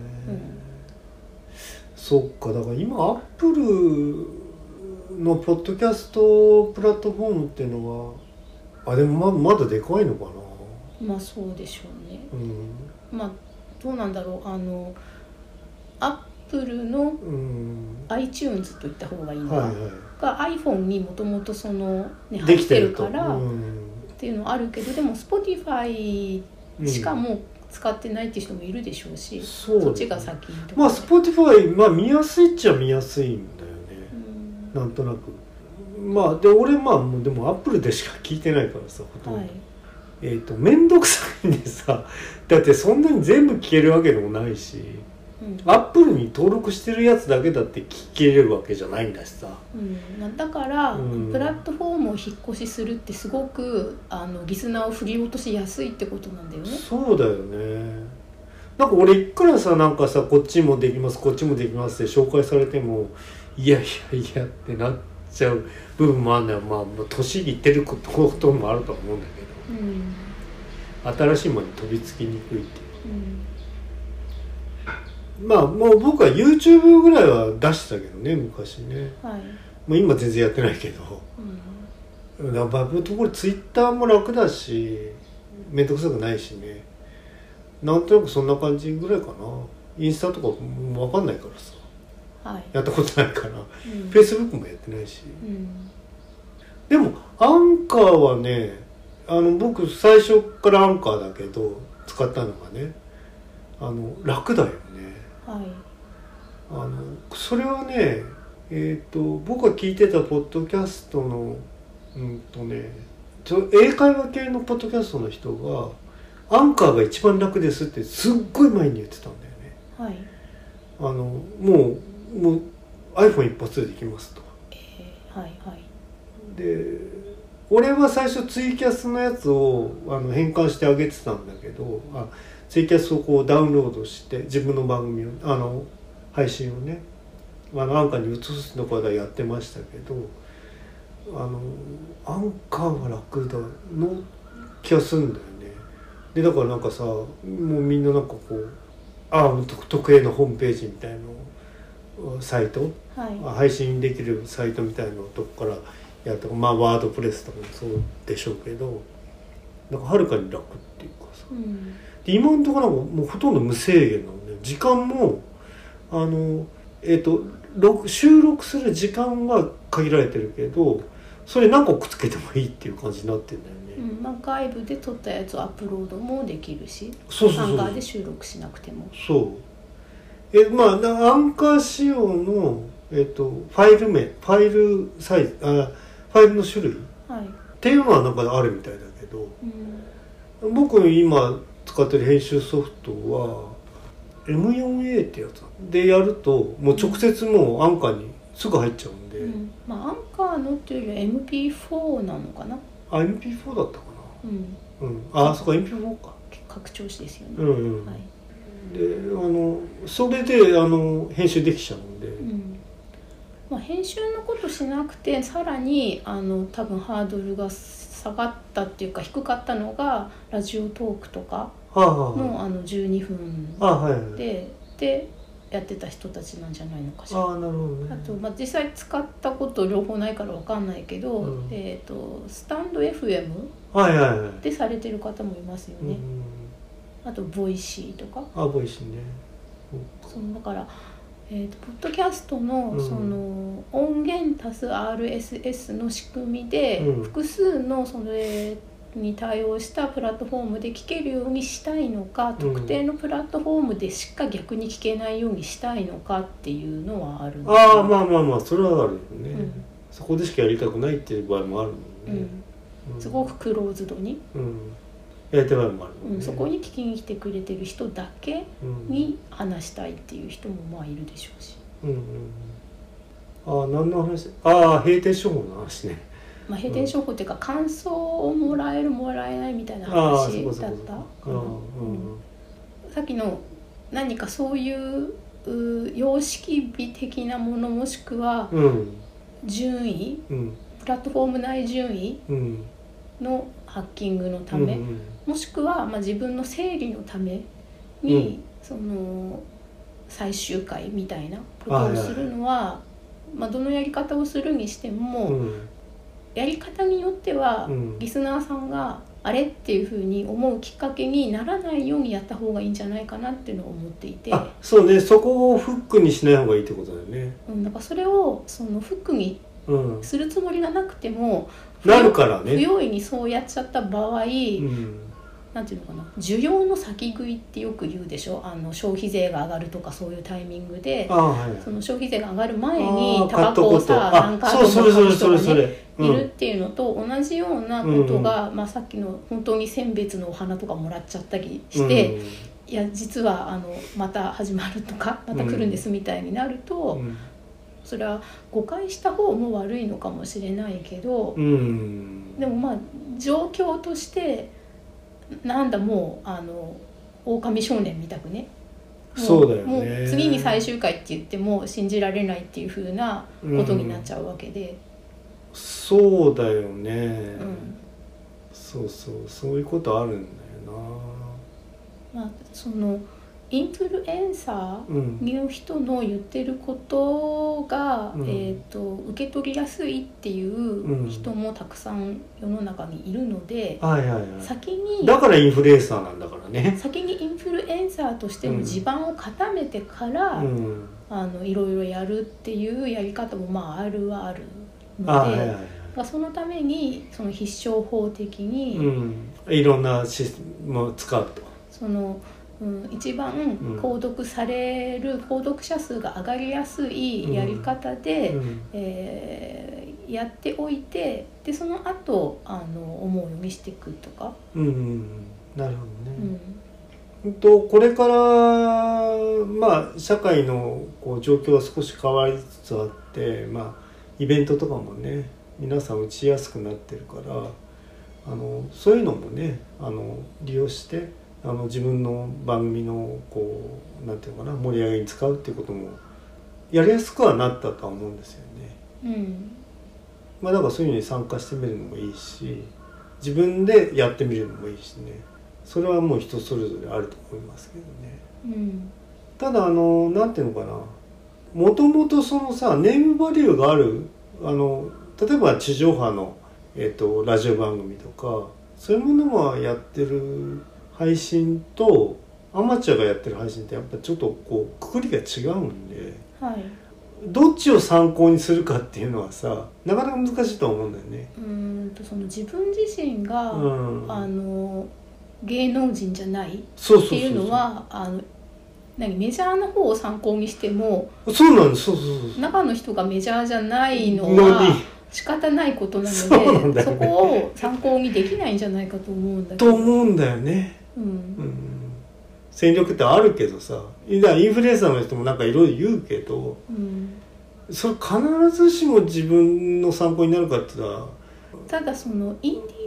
そっか。だから今アップルのポッドキャストプラットフォームっていうのはでもまだでかいのかな。 そうでしょうね、どうなんだろう、アップルの iTunes と言った方がいいのか、が iPhone にもともとその、入ってるからっていうのはあるけど、でも Spotify しかもう使ってないっていう人もいるでしょうし、そっちが先にとか、 Spotify 見やすいっちゃ見やすいんだよね、なんとなく。で俺でもアップルでしか聞いてないからさ、ほとんど、めんどくさいんでさ、だってそんなに全部聞けるわけでもないし、アップルに登録してるやつだけだって聞けれるわけじゃないんだしさ、 だから、プラットフォームを引っ越しするってすごくリスナーを振り落としやすいってことなんだよね。 そうだよね。なんか俺いくらさ、なんかさ、こっちもできますこっちもできますって紹介されても、いやってなっちゃう部分もあるんだよ。年いってることもあるとは思うんだけど、新しいものに飛びつきにくいっていう、もう僕は YouTube ぐらいは出してたけどね、昔ね、今全然やってないけど、ところ Twitter も楽だし面倒くさくないしね、なんとなくそんな感じぐらいかな。インスタとかも分かんないからさ、やったことないから、Facebook もやってないし、でもアンカーはね、僕最初からアンカーだけど使ったのがね、楽だよね。それはね、僕が聞いてたポッドキャストの英会話系のポッドキャストの人がアンカーが一番楽ですってすっごい前に言ってたんだよね。もう iPhone 一発でできますと。で俺は最初ツイキャスのやつを変換してあげてたんだけど、ツイキャスをこうダウンロードして自分の番組を配信をねアンカーに移すのからやってましたけど、アンカーは楽だの気がするんだよね。でだからなんかさ、もうみんななんかこう特営のホームページみたいなサイト、配信できるサイトみたいなとこからやるとか、ワードプレスとかもそうでしょうけど、なんかはるかに楽っていうかさ、で今のところもうほとんど無制限なので、時間も収録する時間は限られてるけど、それ何個くっつけてもいいっていう感じになってるんだよね。 外部で撮ったやつをアップロードもできるし、アンカーで収録しなくても。 アンカー仕様の、ファイルサイズ、ファイルの種類、っていうのはなんかあるみたいだけど、僕今使ってる編集ソフトは M4A ってやつでやるともう直接もうアンカーにすぐ入っちゃうんで、 アンカーのっていうよりは MP4 なのかな。 MP4 だったかな。そっか MP4 か。 拡張子ですよね。 でそれで編集できちゃうんで、 編集のことしなくてさらに多分ハードルが下がったっていうか低かったのがラジオトークとかの12分でやってた人たちなんじゃないのかしら。 ああ、なるほどね。 あと、実際使ったこと両方ないから分かんないけど、スタンド FM でされてる方もいますよね。あとボイシーとか。 ボイシーね。 だからポッドキャストのその音源足す RSS の仕組みで複数のそれに対応したプラットフォームで聞けるようにしたいのか、特定のプラットフォームでしか逆に聞けないようにしたいのかっていうのはあるんですよ。 まあそれはあるよね、そこでしかやりたくないっていう場合もあるもんね、 すごくクローズドに、 やりたい場合もあるもんね、 そこに聞きに来てくれてる人だけに話したいっていう人もいるでしょうし、 何の話？閉店処方の話ね。 閉店処方っていうか、感想をもらえるもらえないみたいな話だった。さっきの何かそういう様式美的なもの、もしくは順位、プラットフォーム内順位のハッキングのため、もしくは自分の整理のために、その最終回みたいなことをするのは、どのやり方をするにしても、やり方によっては、リスナーさんがあれっていうふうに思うきっかけにならないようにやった方がいいんじゃないかなっていうのを思っていて、 そうね、そこをフックにしない方がいいってことだよね。 だからそれをそのフックにするつもりがなくても、 なるからね、 不用意にそうやっちゃった場合、なんていうのかな、需要の先食いってよく言うでしょ。消費税が上がるとかそういうタイミングで、その消費税が上がる前にタバコをさ何カートも買う人がねいるっていうのと同じようなことが、さっきの本当に選別のお花とかもらっちゃったりして、いや実はまた始まるとかまた来るんですみたいになると、それは誤解した方も悪いのかもしれないけど、でも状況としてもう狼少年みたくね、 そうだよね、 もう次に最終回って言っても信じられないっていう風なことになっちゃうわけで、 そうだよね、そういうことあるんだよな。そのインフルエンサーの人の言ってることが、受け取りやすいっていう人もたくさん世の中にいるので、先にだからインフルエンサーなんだからね。 先にインフルエンサーとしての地盤を固めてから、いろいろやるっていうやり方もあるはあるので、そのためにその必勝法的に、 いろんなシステムを使うと。 その一番購読される、購読者数が上がりやすいやり方で、やっておいて、でその後思うようにしていくとか。 なるほどね。これから社会の状況は少し変わりつつあって、イベントとかもね皆さん打ちやすくなってるから、そういうのもね利用して自分の番組のなんていうのかな、盛り上げに使うっていうこともやりやすくはなったとは思うんですよね。だからそういうのに参加してみるのもいいし、自分でやってみるのもいいしね、それはもう人それぞれあると思いますけどね。ただなんていうのかな、もともとそのさネームバリューがある例えば地上波の、ラジオ番組とかそういうものはやってる配信とアマチュアがやってる配信ってやっぱちょっとくくりが違うんで、どっちを参考にするかっていうのはさなかなか難しいと思うんだよね。 その自分自身が、芸能人じゃないっていうのはメジャーな方を参考にしても、 そうなんです。 中の人がメジャーじゃないのは仕方ないことなので、そこを参考にできないんじゃないかと思うんだけど。 と思うんだよね。戦力ってあるけどさ、インフルエンサーの人もなんかいろいろ言うけど、それ必ずしも自分の参考になるかって言ったら、 ただそのインディー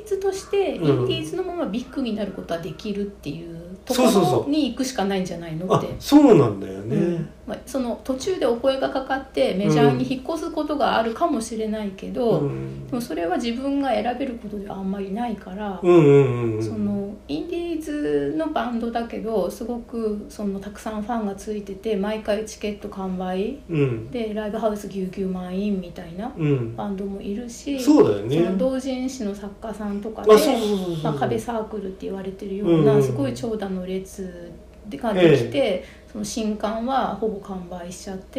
ーズとしてインディーズのままビッグになることはできるっていうところに行くしかないんじゃないのって。 そうなんだよね、 その途中でお声がかかってメジャーに引っ越すことがあるかもしれないけど、でもそれは自分が選べることではあんまりないから、そのインディーズのバンドだけどすごくそのたくさんファンがついてて毎回チケット完売、でライブハウスぎゅうぎゅう満員みたいなバンドもいるし、 そうだよね、 その同人誌の作家さんとかで壁サークルって言われてるようなすごい長蛇の列ができて、その新刊はほぼ完売しちゃって、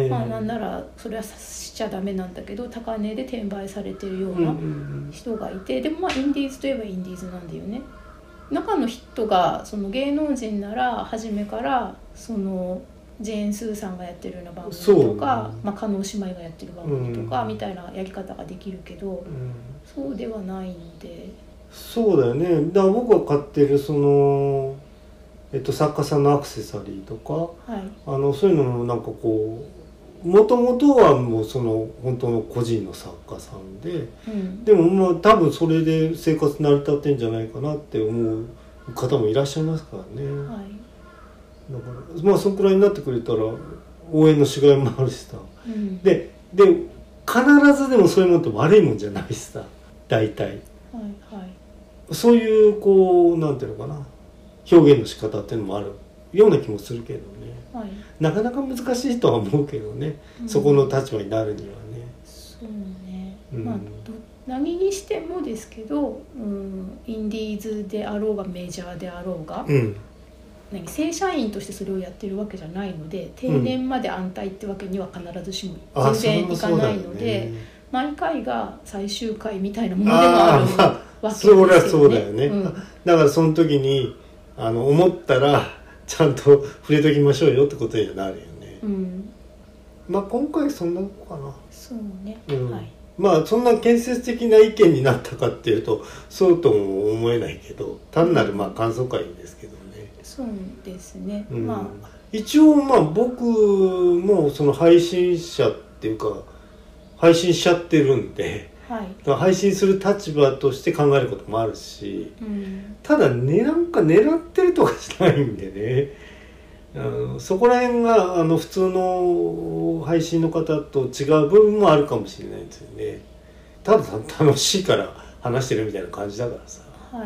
なんならそれはしちゃダメなんだけど高値で転売されてるような人がいて、でもインディーズといえばインディーズなんだよね。中の人がその芸能人なら初めからそのジェーン・スーさんがやってるような番組とか、加納姉妹がやってる番組とかみたいなやり方ができるけど、そうではないので。 そうだよね。だから僕が買ってるその、作家さんのアクセサリーとか、そういうのもなんかこうもともとはもうその本当の個人の作家さんで、でも多分それで生活成り立ってんじゃないかなって思う方もいらっしゃいますからね、だからそのくらいになってくれたら応援のしがいもあるしさ、で必ずでもそういうものって悪いもんじゃないしさ、大体、そういうこうなんていうのかな、表現の仕方っていうのもあるような気もするけどね、なかなか難しいとは思うけどね、そこの立場になるにはね。 そうね、何にしてもですけど、インディーズであろうがメジャーであろうが、正社員としてそれをやってるわけじゃないので定年まで安泰ってわけには必ずしも全然いかないので、毎回が最終回みたいなものでもあるわけですよね。それはそうだよね、 だからその時に思ったらちゃんと触れときましょうよってことになるよね、今回そんなのかな。 そうね、 そんな建設的な意見になったかっていうとそうとも思えないけど、単なる感想会ですけどね。 そうですね、 一応僕もその配信者っていうか配信しちゃってるんで、配信する立場として考えることもあるし、ただなんか狙ってるとかじゃないんでね、そこら辺が普通の配信の方と違う部分もあるかもしれないんですよね。ただ楽しいから話してるみたいな感じだからさ。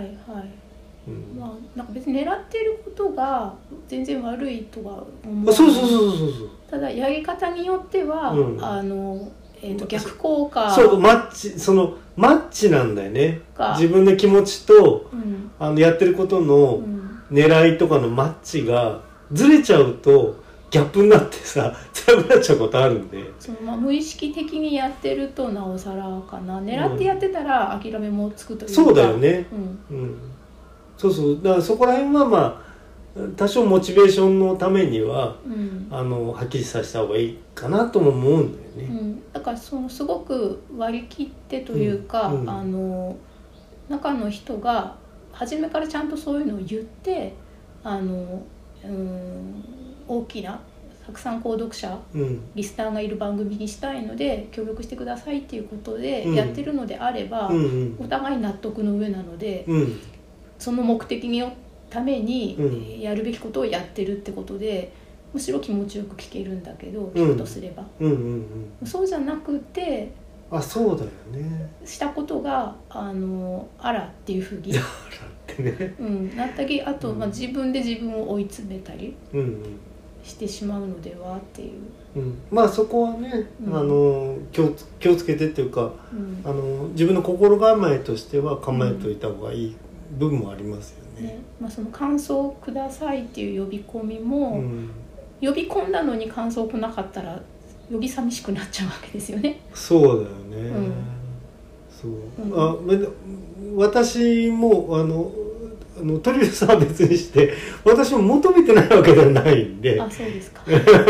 なんか別に狙ってることが全然悪いとは思う。ただやり方によっては、逆効果、 マッチなんだよね。自分の気持ちと、やってることの狙いとかのマッチがずれちゃうとギャップになってさ辛くなっちゃうことあるんで、 無意識的にやってるとなおさらかな。狙ってやってたら諦めもつくというか。 そうだよね、だからそこら辺は多少モチベーションのためには、はっきりさせた方がいいかなとも思うんだよね、 だからすごく割り切ってというか、中の人が初めからちゃんとそういうのを言って大きなたくさん購読者、リスナーがいる番組にしたいので協力してくださいっていうことでやってるのであれば、お互い納得の上なので、その目的のためにやるべきことをやってるってことで、むしろ気持ちよく聞けるんだけど、聞くとすれば、そうじゃなくて、 そうだよね、 したことがあらっていうふうになったり、あと、自分で自分を追い詰めたりしてしまうのではっていう、 そこはね、気をつけてっていうか、自分の心構えとしては構えておいた方がいい部分もありますよね。 その感想をくださいっていう呼び込みも、呼び込んだのに感想来なかったらより寂しくなっちゃうわけですよね。 そうだよね、私も鳥海さんは別にして私も求めてないわけではないんで。 そうですか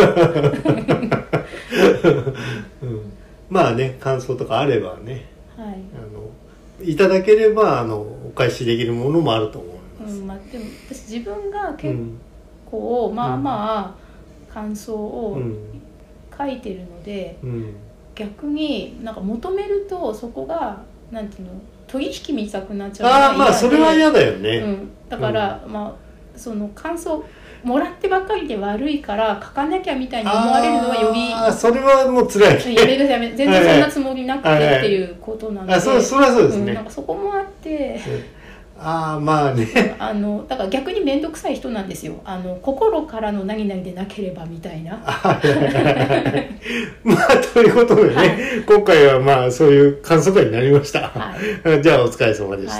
感想とかあればね、いただければお返しできるものもあると思います。 でも私自分が結構、感想を書いてるので、逆になんか求めるとそこがなんていうの取引見たくなっちゃうのが嫌で。 まあそれは嫌だよね、 だから、まあその感想もらってばっかりで悪いから書かなきゃみたいに思われるのはよりそれはもう辛い。 やめ全然そんなつもりなくてっていうことなので、 それはそうですね、 なんかそこもあって、 まあねだから逆に面倒くさい人なんですよ。心からの何々でなければみたいな。 まあということでね、今回はまあそういう感想会になりました、じゃあお疲れ様でした、